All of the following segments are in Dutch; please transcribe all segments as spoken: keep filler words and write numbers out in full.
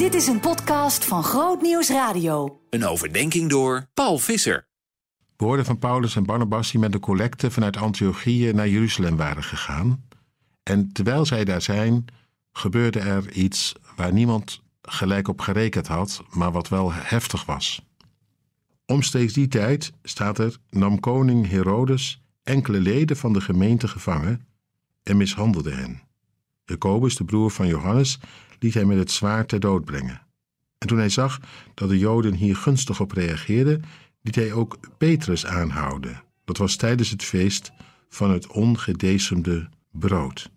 Dit is een podcast van Groot Nieuws Radio. Een overdenking door Paul Visser. Woorden van Paulus en Barnabas die met een collecte vanuit Antiochië naar Jeruzalem waren gegaan. En terwijl zij daar zijn, gebeurde er iets waar niemand gelijk op gerekend had, maar wat wel heftig was. Omstreeks die tijd, staat er, nam koning Herodes enkele leden van de gemeente gevangen en mishandelde hen. Jacobus, de broer van Johannes, liet hij met het zwaard ter dood brengen. En toen hij zag dat de Joden hier gunstig op reageerden, liet hij ook Petrus aanhouden. Dat was tijdens het feest van het ongedecemde brood.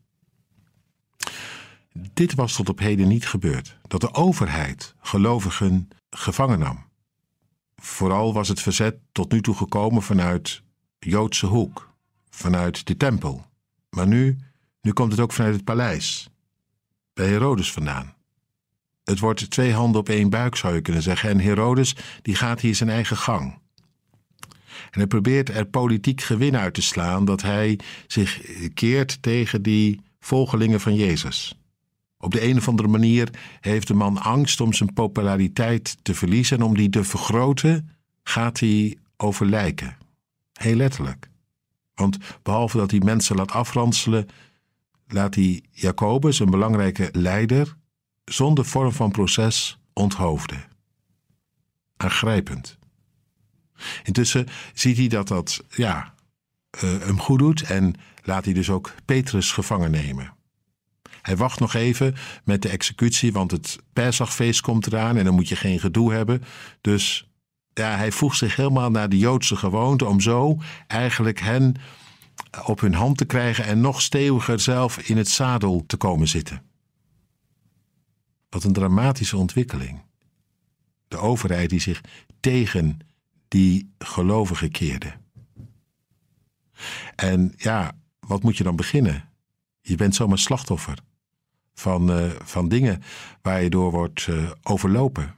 Dit was tot op heden niet gebeurd, dat de overheid gelovigen gevangen nam. Vooral was het verzet tot nu toe gekomen vanuit Joodse hoek, vanuit de tempel. Maar nu, nu komt het ook vanuit het paleis, bij Herodes vandaan. Het wordt twee handen op één buik, zou je kunnen zeggen. En Herodes, die gaat hier zijn eigen gang. En hij probeert er politiek gewin uit te slaan, dat hij zich keert tegen die volgelingen van Jezus. Op de een of andere manier heeft de man angst om zijn populariteit te verliezen. En om die te vergroten, gaat hij over lijken. Heel letterlijk. Want behalve dat hij mensen laat afranselen, laat hij Jacobus, een belangrijke leider, zonder vorm van proces onthoofden. Aangrijpend. Intussen ziet hij dat dat ja, uh, hem goed doet en laat hij dus ook Petrus gevangen nemen. Hij wacht nog even met de executie, want het Pesachfeest komt eraan en dan moet je geen gedoe hebben. Dus ja, hij voegt zich helemaal naar de Joodse gewoonte om zo eigenlijk hen op hun hand te krijgen en nog steviger zelf in het zadel te komen zitten. Wat een dramatische ontwikkeling. De overheid die zich tegen die gelovigen keerde. En ja, wat moet je dan beginnen? Je bent zomaar slachtoffer van, uh, van dingen waar je door wordt uh, overlopen.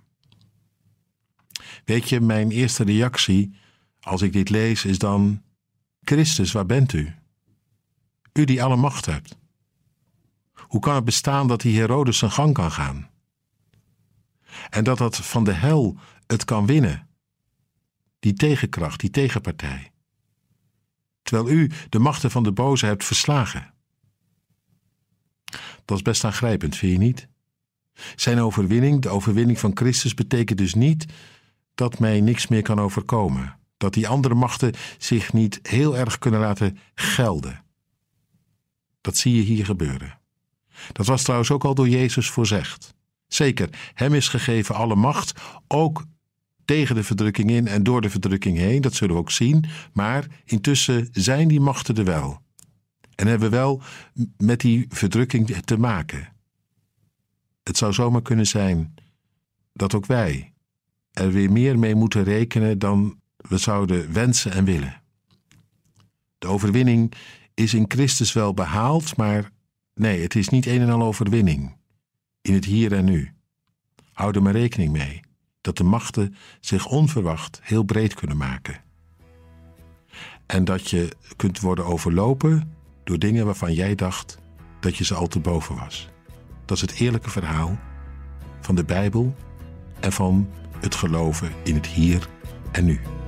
Weet je, mijn eerste reactie als ik dit lees is dan: Christus, waar bent u? U die alle macht hebt. Hoe kan het bestaan dat die Herodes zijn gang kan gaan? En dat dat van de hel het kan winnen? Die tegenkracht, die tegenpartij. Terwijl u de machten van de boze hebt verslagen. Dat is best aangrijpend, vind je niet? Zijn overwinning, de overwinning van Christus, betekent dus niet dat mij niks meer kan overkomen. Dat die andere machten zich niet heel erg kunnen laten gelden. Dat zie je hier gebeuren. Dat was trouwens ook al door Jezus voorzegd. Zeker, hem is gegeven alle macht, ook tegen de verdrukking in en door de verdrukking heen. Dat zullen we ook zien. Maar intussen zijn die machten er wel. En hebben we wel met die verdrukking te maken. Het zou zomaar kunnen zijn dat ook wij er weer meer mee moeten rekenen dan we zouden wensen en willen. De overwinning is in Christus wel behaald, maar nee, het is niet een en al overwinning. In het hier en nu. Hou er maar rekening mee dat de machten zich onverwacht heel breed kunnen maken. En dat je kunt worden overlopen door dingen waarvan jij dacht dat je ze al te boven was. Dat is het eerlijke verhaal van de Bijbel en van het geloven in het hier en nu.